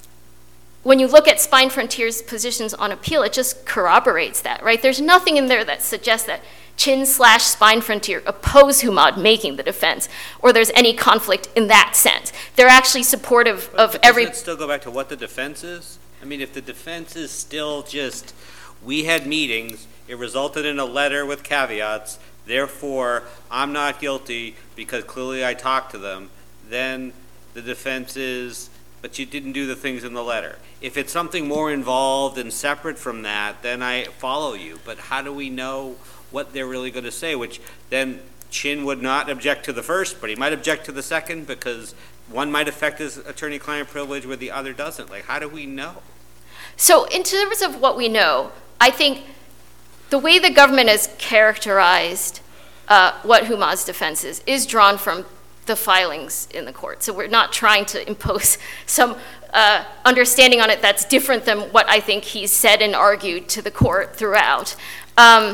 when you look at Spine Frontier's positions on appeal, it just corroborates that, right? There's nothing in there that suggests that Chin slash Spine Frontier oppose Humad making the defense, or there's any conflict in that sense. They're actually supportive but, of but every... Doesn't it still go back to what the defense is? I mean, if the defense is still just, we had meetings, it resulted in a letter with caveats, therefore, I'm not guilty because clearly I talked to them, then the defense is, but you didn't do the things in the letter. If it's something more involved and separate from that, then I follow you. But how do we know what they're really going to say? Which then Chin would not object to the first, but he might object to the second because one might affect his attorney-client privilege where the other doesn't. Like, how do we know? So in terms of what we know, I think the way the government has characterized uh, what Humad's defense is, is drawn from the filings in the court. So we're not trying to impose some uh, understanding on it that's different than what I think he's said and argued to the court throughout. Um,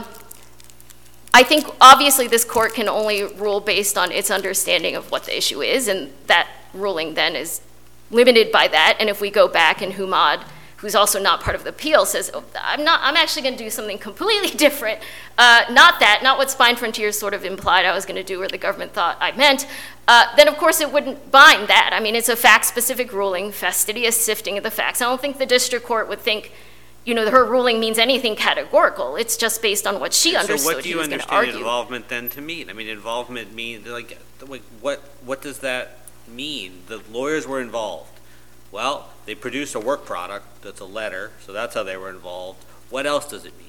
I think obviously this court can only rule based on its understanding of what the issue is, and that ruling then is limited by that. And if we go back and Humad who's also not part of the appeal, says, oh, I'm not, I'm actually going to do something completely different. Uh, not that, not what Spine Frontiers sort of implied I was going to do or the government thought I meant, uh, then of course it wouldn't bind that. I mean, it's a fact-specific ruling, fastidious sifting of the facts. I don't think the district court would think, you know, her ruling means anything categorical. It's just based on what she So understood what do he you was going to understand argue. involvement then to mean? I mean, involvement means, like, like, what, what does that mean? The lawyers were involved. Well, they produced a work product that's a letter, so that's how they were involved. What else does it mean?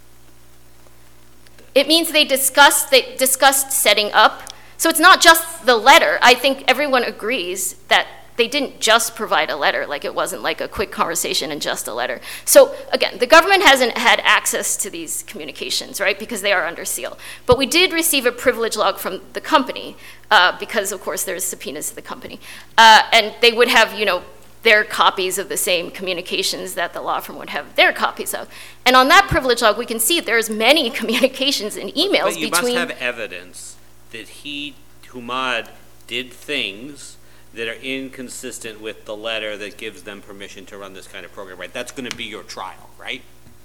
It means they discussed, they discussed setting up. So it's not just the letter. I think everyone agrees that they didn't just provide a letter, like it wasn't like a quick conversation and just a letter. So again, the government hasn't had access to these communications, right, because they are under seal. But we did receive a privilege log from the company, uh, because of course there's subpoenas to the company. Uh, and they would have, you know, their copies of the same communications that the law firm would have their copies of. And on that privilege log, we can see there's many communications and emails But you between- must have evidence that he, Humad, did things that are inconsistent with the letter that gives them permission to run this kind of program, right? That's going to be your trial, right?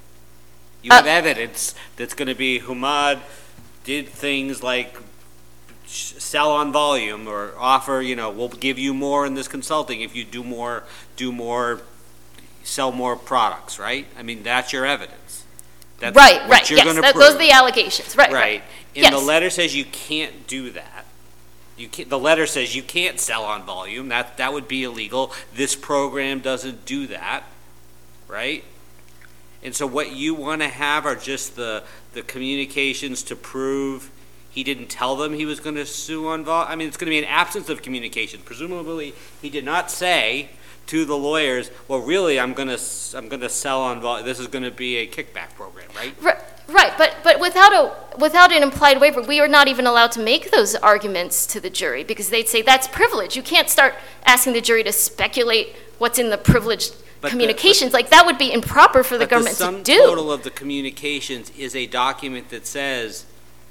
You Uh, have evidence that's going to be Humad did things like sh- sell on volume or offer, you know, we'll give you more in this consulting if you do more, do more, sell more products, right? I mean, that's your evidence. That's Right, what right, you're yes, gonna that- those are prove. the allegations, right, right. Right. And Yes. the letter says you can't do that. You can't, the letter says you can't sell on volume. That, that would be illegal. This program doesn't do that, right? And so what you want to have are just the, the communications to prove he didn't tell them he was going to sue on vol. I mean, it's going to be an absence of communication. Presumably, he did not say to the lawyers, well, really, I'm going to, I'm going to sell on vol. This is going to be a kickback program, right? Right, right, but but without a without an implied waiver, we are not even allowed to make those arguments to the jury because they'd say that's privilege. You can't start asking the jury to speculate what's in the privileged But the- communications. like that would be improper for the But government the sum to do. total of the communications is a document that says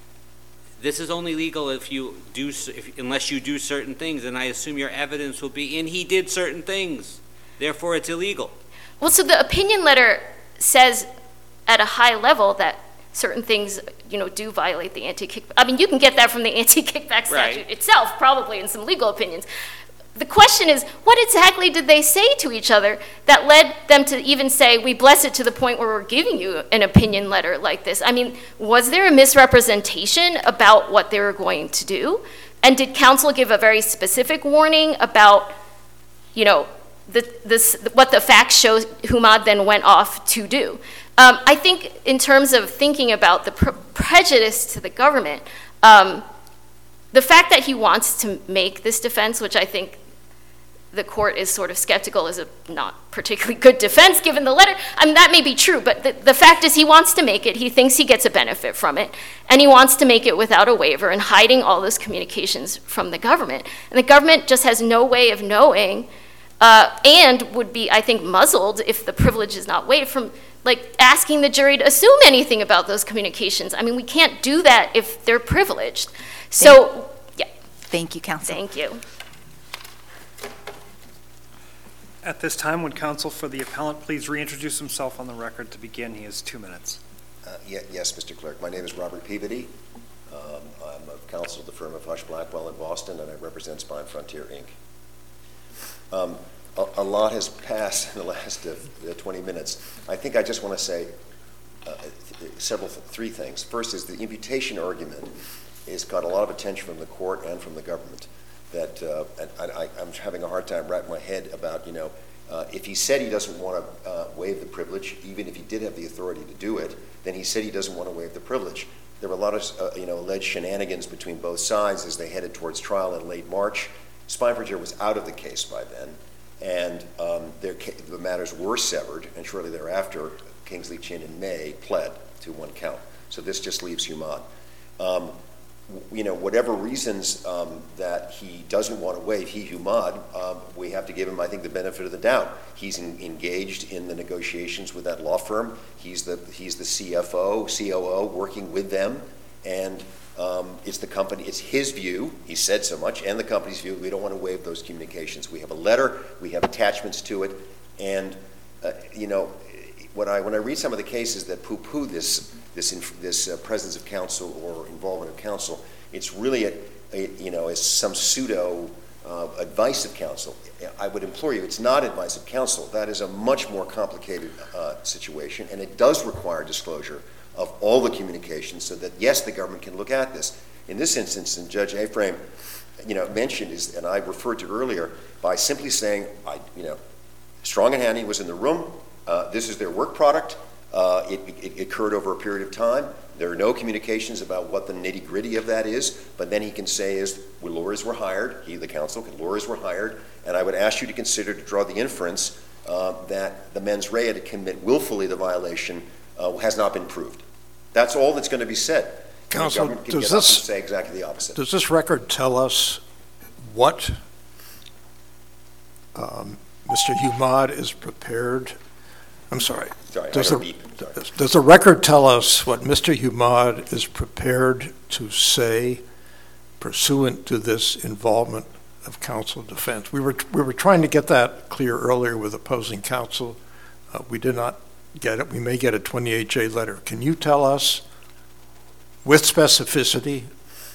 this is only legal if you do, s- if, unless you do certain things, and I assume your evidence will be, and he did certain things, therefore it's illegal. Well, so the opinion letter says at a high level that certain things, you know, do violate the anti-kickback. I mean, you can get that from the anti-kickback statute Right. itself, probably in some legal opinions. The question is, what exactly did they say to each other that led them to even say, we bless it to the point where we're giving you an opinion letter like this? I mean, was there a misrepresentation about what they were going to do? And did counsel give a very specific warning about, you know, the, this, what the facts show Humad then went off to do? Um, I think in terms of thinking about the pre- prejudice to the government, um, the fact that he wants to make this defense, which I think the court is sort of skeptical is a not particularly good defense given the letter. I mean, that may be true, but the, the fact is he wants to make it. He thinks he gets a benefit from it, and he wants to make it without a waiver and hiding all those communications from the government. And the government just has no way of knowing uh, and would be, I think, muzzled if the privilege is not waived from like asking the jury to assume anything about those communications. I mean, we can't do that if they're privileged. So, yeah, Thank you, counsel. thank you. At this time, would counsel for the appellant please reintroduce himself on the record to begin? He has two minutes. Uh, ye- Yes, Mister Clerk. My name is Robert Peabody. Um, I'm a counsel at the firm of Hush Blackwell in Boston, and I represent Spine Frontier, Incorporated. Um, a, a lot has passed in the last uh, twenty minutes. I think I just want to say uh, th- several, th- three things. First is the imputation argument has got a lot of attention from the court and from the government. That uh, and I, I'm having a hard time wrapping my head about, you know, uh, if he said he doesn't want to uh, waive the privilege, even if he did have the authority to do it, then he said he doesn't want to waive the privilege. There were a lot of, uh, you know, alleged shenanigans between both sides as they headed towards trial in late March. Spine Frontier was out of the case by then, and um, their ca- the matters were severed, and shortly thereafter, Kingsley Chin in May pled to one count. So this just leaves Humad. Um, you know, whatever reasons um, that he doesn't want to waive, he, Humad, um, we have to give him, I think, the benefit of the doubt. He's in, engaged in the negotiations with that law firm. He's the he's the C F O, C O O, working with them, and um, it's the company. It's his view. He said so much, and the company's view. We don't want to waive those communications. We have a letter. We have attachments to it, and uh, you know, when I, when I read some of the cases that poo-poo this, this, inf- this uh, presence of counsel or involvement of counsel, it's really, a, a, you know, as some pseudo uh, advice of counsel. I would implore you, it's not advice of counsel. That is a much more complicated uh, situation, and it does require disclosure of all the communications so that, yes, the government can look at this. In this instance, and Judge Aframe, you know, mentioned, is, and I referred to earlier, by simply saying, I, you know, Strong and Handy was in the room, uh, this is their work product, uh, it, it, it occurred over a period of time, there are no communications about what the nitty-gritty of that is, but then he can say is, well, lawyers were hired, he, the counsel, lawyers were hired, and I would ask you to consider to draw the inference uh, that the mens rea to commit willfully the violation uh, has not been proved. That's all that's going to be said. Counsel, the does this say exactly the opposite? Does this record tell us what um, Mister Humad is prepared? I'm sorry. Sorry, does I the, beep. Sorry. Does, does the record tell us what Mister Humad is prepared to say pursuant to this involvement of counsel defense? We were we were trying to get that clear earlier with opposing counsel. Uh, we did not get it. We may get a twenty-eight J letter. Can you tell us, with specificity,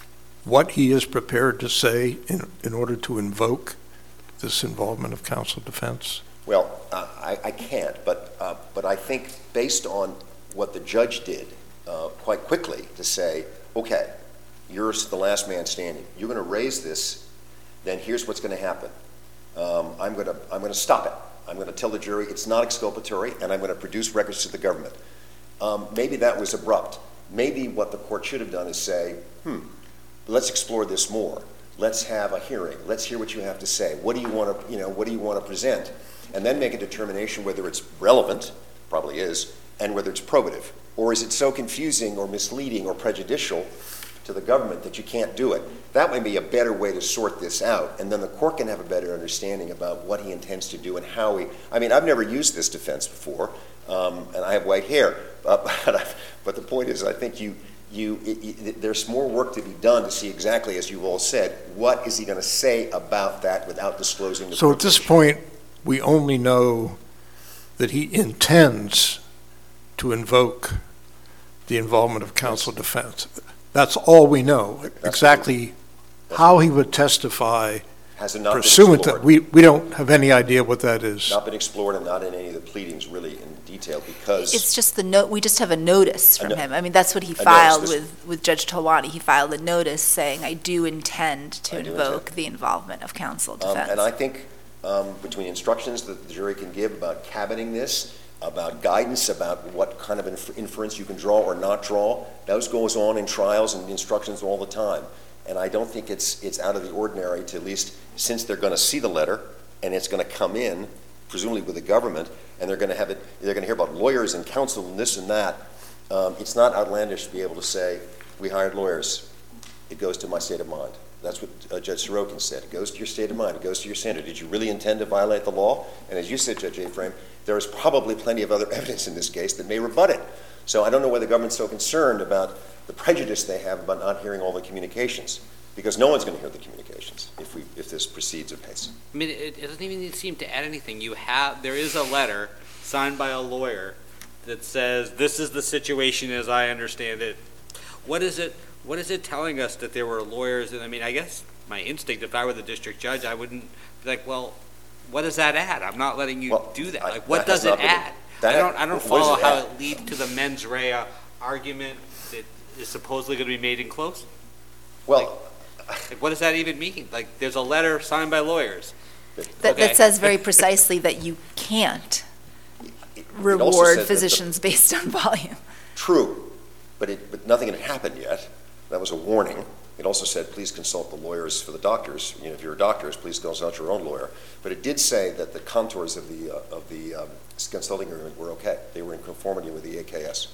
what he is prepared to say in, in order to invoke this involvement of counsel defense? Well, uh, I, I can't, but, uh, but I think based on what the judge did uh, quite quickly to say, okay, you're the last man standing. You're going to raise this, then here's what's going to happen. Um, I'm going to I'm going to stop it. I'm going to tell the jury it's not exculpatory, and I'm going to produce records to the government. Um, maybe that was abrupt. Maybe what the court should have done is say, hmm, let's explore this more. Let's have a hearing. Let's hear what you have to say. What do you want to, you know, what do you want to present? And then make a determination whether it's relevant, probably is, and whether it's probative. Or is it so confusing or misleading or prejudicial to the government that you can't do it? That may be a better way to sort this out, and then the court can have a better understanding about what he intends to do and how he, I mean, I've never used this defense before, um, and I have white hair, uh, but, I, but the point is I think you, you it, it, there's more work to be done to see exactly, as you've all said, what is he going to say about that without disclosing the So at this point, we only know that he intends to invoke the involvement of counsel defense. That's all we know. That's exactly how he would testify has it not pursuant been to, we, we don't have any idea what that is. Not been explored and not in any of the pleadings really in detail because It's just the note, we just have a notice A from no- him. I mean, that's what he notice, filed this- with, with Judge Talwani. He filed a notice saying, I do intend to I do invoke intend. the involvement of counsel Um, defense. and I think um, between instructions that the jury can give about cabining this, about guidance, about what kind of inf- inference you can draw or not draw, those goes on in trials and instructions all the time. And I don't think it's it's out of the ordinary to, at least since they're going to see the letter and it's going to come in, presumably with the government, and they're going to have it, they're going to hear about lawyers and counsel and this and that. Um, it's not outlandish to be able to say, we hired lawyers. It goes to my state of mind. That's what uh, Judge Sorokin said. It goes to your state of mind. It goes to your standard. Did you really intend to violate the law? And as you said, Judge Aframe, there is probably plenty of other evidence in this case that may rebut it. So I don't know why the government's so concerned about the prejudice they have about not hearing all the communications, because no one's going to hear the communications if we if this proceeds apace. I mean, it, it doesn't even seem to add anything. You have, there is a letter signed by a lawyer that says, this is the situation as I understand it. What is it, what is it telling us that there were lawyers? And I mean, I guess my instinct, if I were the district judge, I wouldn't be like, well, what does that add? I'm not letting you Well, do that. I- Like, what that has does it not been- add? that- I don't, I don't what does follow it how add? it leads to the mens rea argument that is supposedly going to be made in close. Well, Like, what does that even mean? Like, there's a letter signed by lawyers. That, okay. that says very precisely that you can't it also said reward that the- physicians based on volume. True, but it but nothing had happened yet. That was a warning. It also said, please consult the lawyers for the doctors. You know, if you're doctors, please consult your own lawyer. But it did say that the contours of the uh, of the um, consulting agreement were okay. They were in conformity with the A K S.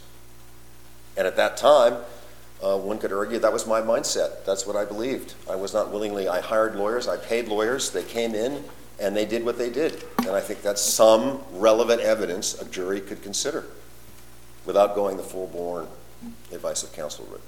And at that time, uh, one could argue that was my mindset. That's what I believed. I was not willingly. I hired lawyers. I paid lawyers. They came in and they did what they did. And I think that's some relevant evidence a jury could consider without going the full-born advice of counsel route.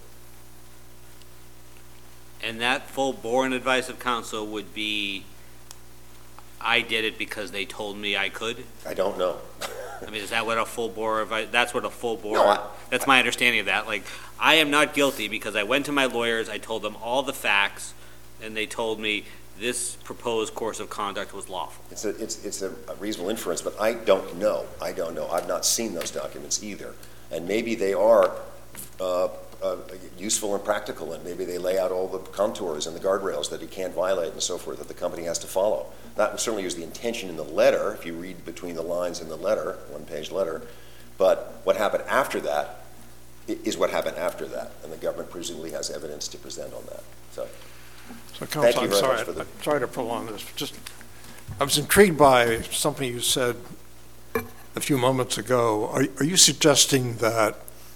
And that full-born advice of counsel would be, I did it because they told me I could? I don't know. I mean, is that what a full bore, of- that's what a full bore, No, I- that's my understanding of that. Like, I am not guilty because I went to my lawyers, I told them all the facts, and they told me this proposed course of conduct was lawful. It's a, it's, it's a reasonable inference, but I don't know. I don't know. I've not seen those documents either. And maybe they are uh, uh, useful and practical, and maybe they lay out all the contours and the guardrails that he can't violate and so forth that the company has to follow. That certainly was the intention in the letter, if you read between the lines in the letter, one-page letter. But what happened after that i- is what happened after that, and the government presumably has evidence to present on that. So. So, Thank Counsel, you I'm very sorry, much for the- I'm sorry to prolong this. Just, I was intrigued by something you said a few moments ago. Are, are you suggesting that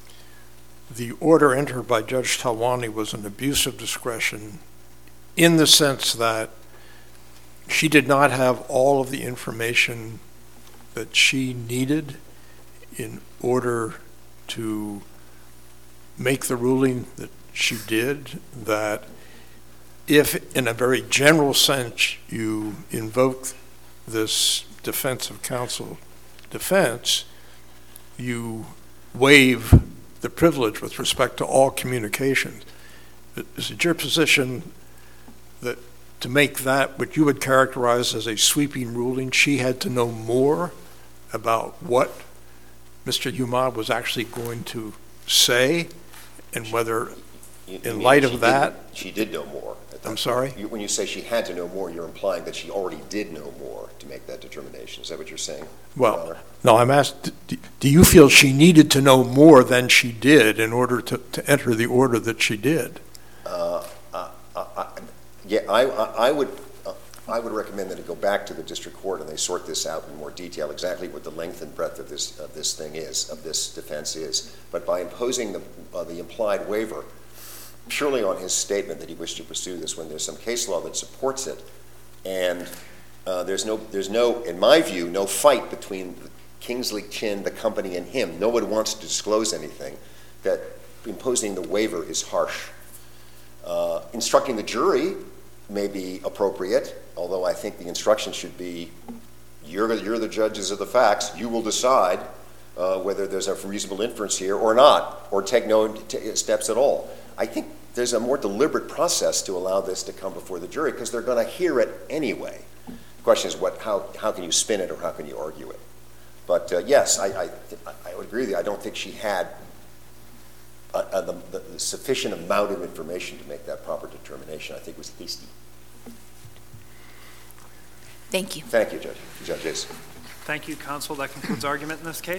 the order entered by Judge Talwani was an abuse of discretion in the sense that she did not have all of the information that she needed in order to make the ruling that she did, that if, in a very general sense, you invoke this defense of counsel defense, you waive the privilege with respect to all communications? Is it your position that to make that what you would characterize as a sweeping ruling, she had to know more about what Mister Humad was actually going to say, and whether, You- you in mean light she of did- that- She did know more. at that I'm point. sorry? You- When you say she had to know more, you're implying that she already did know more to make that determination. Is that what you're saying? Your Well, Honor? no, I'm asked, do- do you feel she needed to know more than she did in order to, to enter the order that she did? Uh, I- I- I- Yeah, I, I I would, uh, I would recommend that it go back to the district court and they sort this out in more detail, exactly what the length and breadth of this, of this thing is, of this defense is. But by imposing the, uh, the implied waiver, purely on his statement that he wished to pursue this when there's some case law that supports it, and uh, there's no, there's no, in my view, no fight between Kingsley Chin, the company, and him. No one wants to disclose anything, that imposing the waiver is harsh. Uh, instructing the jury may be appropriate, although I think the instruction should be, you're, the- you're the judges of the facts, you will decide uh, whether there's a reasonable inference here or not, or take no t- steps at all. I think there's a more deliberate process to allow this to come before the jury, because they're going to hear it anyway. The question is, what, how, how can you spin it or how can you argue it? But uh, yes, I, I, I would agree with you. I don't think she had a, a, the, the sufficient amount of information to make that proper determination. I think it was hasty. Thank you. Thank you, Judge. Judges. Thank you, counsel. That concludes argument in this case.